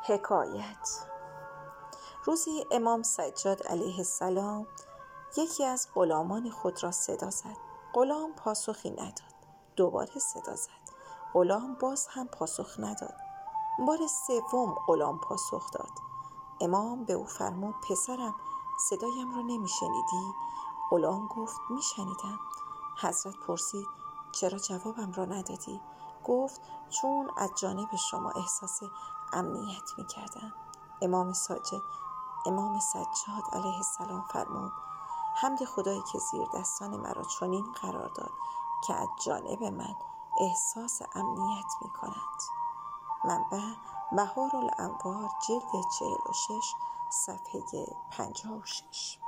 حکایت. روزی امام سجاد علیه السلام یکی از غلامان خود را صدا زد. غلام پاسخی نداد. دوباره صدا زد. غلام باز هم پاسخ نداد. بار سوم غلام پاسخ داد. امام به او فرمود: پسرم، صدایم را نمیشنیدی؟ غلام گفت: میشنیدم. حضرت پرسید: چرا جوابم را ندادی؟ گفت: چون از جانب شما احساس امنیت میکردم. امام سجاد علیه السلام فرمود: حمد خدایی که زیر دستان مرا چنین قرار داد که از جانب من احساس امنیت میکند. منبع: بهارالانوار، جلد 46، صفحه 56.